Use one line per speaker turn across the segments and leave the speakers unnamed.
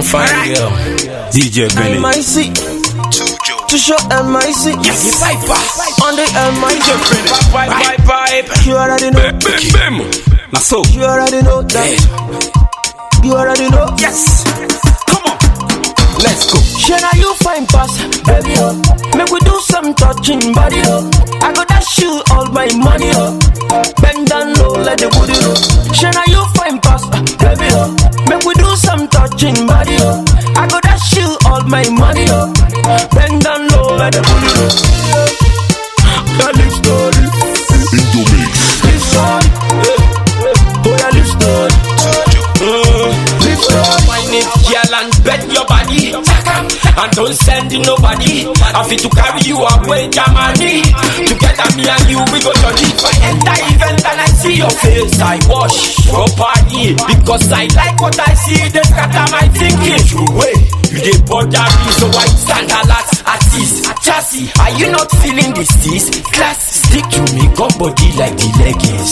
fine girl. DJ Benny.
MIC. To show MIC.
Yes,
on the MIC.
Pipe.
You already know.
Now so.
You already know that. You already know.
Yes. Come on. Let's go.
Shana, you fine pass, baby. Make we do some touching body. I got that shoe all my money. Bend down low, let the booty roll. Shana, you fine pass, baby. Make we do some touching body. I got that shoe all my money. Bend down low, let the booty roll. Yeah, live story. Live story. Oh yeah, live story. Live story.
Find it, girl, and bet your body. And don't send it nobody. I fit to carry you away, Germany. Together, me and you, we go to leave. I enter event and I see your face. I wash properly because I like what I see. They scatter my thinking. True way, you dey bother me, so I stand a lot. Artist, chassis, are you not feeling this? Class, stick to me, gun body like the leggings.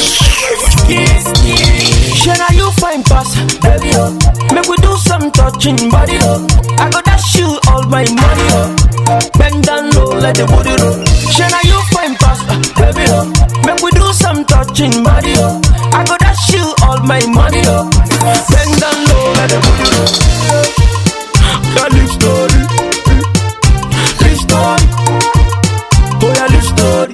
Shana, you fine pass, baby. Make we do some touching body. I got that shoe all my money. Bend down low, let the booty roll. Shana, you fine pass, baby. Make we do some touching body. I got that shoe all my money. Bend down low, let the booty roll. Yeah, live story. Live story. Oh yeah, live story.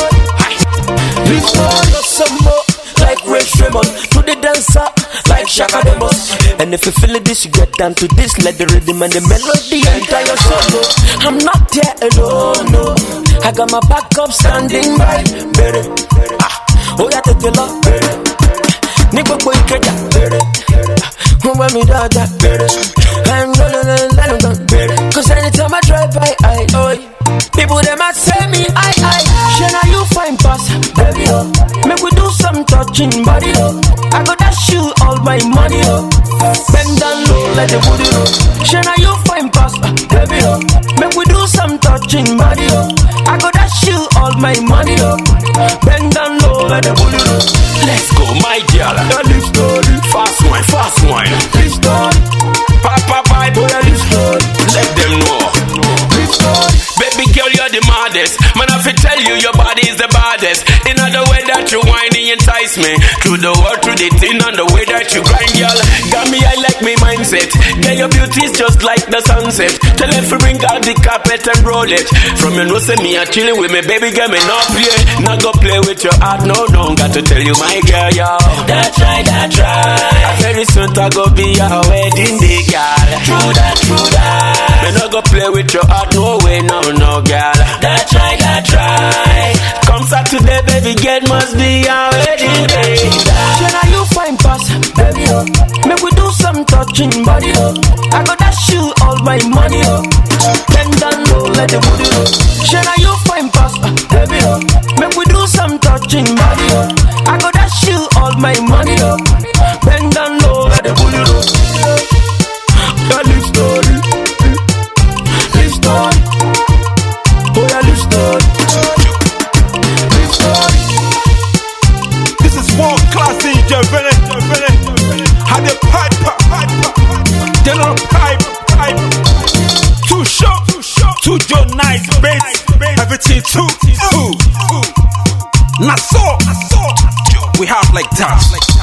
Live story. Got some more like Ray Shremon. To the dancer like Shaka Demos. And if you feel this, you get down to this. Let the rhythm and the melody enter your soul. I'm not there alone, no. I got my backup standing by, baby. Oh yeah, take the love, baby. Nigga boy, get that, baby. When me da da, baby. I'm gonna, baby. Cause anytime I drive by, people them might say me, Shana, you fine pass, baby. Make we do some touching body. I got that shoe all my money. Bend down low, let the booty roll. Shana, you fine pass, baby. Make we do some touching body. I got that shoe all my money. Bend down low, let the booty roll.
Let's go, my girl.
Live story.
Fast wine.
Live story.
Papa,
boy, live story.
let them know.
Live story.
Baby girl, you're the maddest. Man, I fi tell you, your body is the baddest. In the way that you whining entice me. Through the world, through the thing, and the way that you grind, girl. Got me, I like me mindset. Girl, your beauty's just like the sunset. Tell them to bring out the carpet and roll it. From your nose, me, I'm chilling with me, baby girl, me not play. Not go play with your heart, no. Got to tell you, my girl, yo. That try. Very soon, I go be your wedding day, girl. True that. Me not go play with your heart, no way, no, girl. That try. Come Saturday, baby, get must be your wedding day.
Shana, you fine pass, baby. Make we do some touching body. I got that shoe all my money. Bend down low, let the booty roll. Shana, you fine pass, baby. Make we do some touching body. I got that shoe all my money. Bend down low, let the booty roll. Yeah, live story. Live story. Oh yeah, live story. Live story.
This is world class DJ Benny. Had the pipe. Then on pipe. Too short. Too Joe nice bass. Everything too. Not so. We have like that.